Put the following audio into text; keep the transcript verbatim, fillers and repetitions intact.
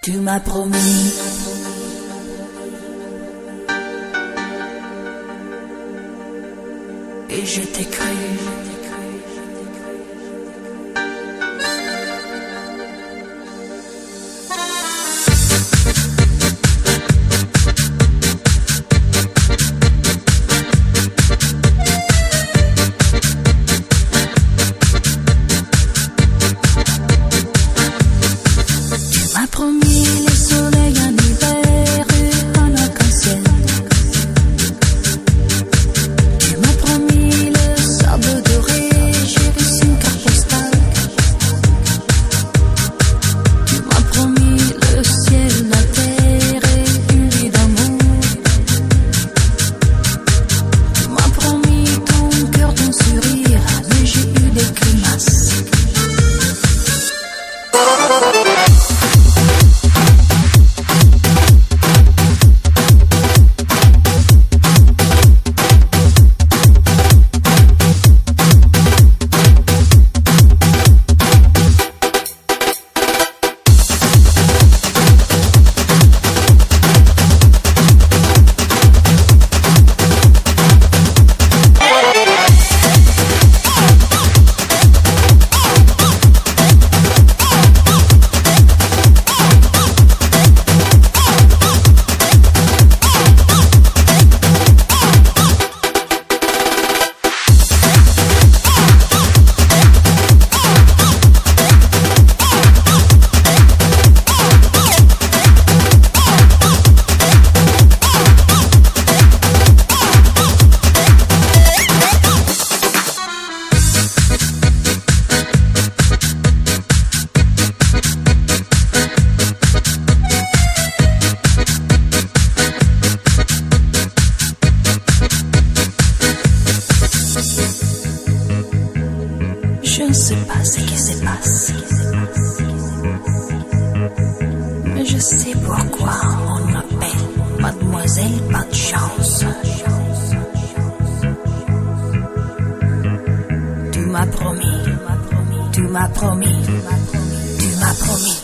Tu m'as promis et je t'ai cru. Promis le soleil en hiver et en arc-en-ciel. Tu m'as promis le sable doré, j'ai reçu une carte postale. Tu m'as promis le ciel, la terre et une vie d'amour. Tu m'as promis ton cœur, ton sourire, mais j'ai eu des grimaces. Je ne sais pas ce qui se passe, mais je sais pourquoi on m'appelle Mademoiselle Pas de Chance. Tu m'as promis, tu m'as promis, tu m'as promis.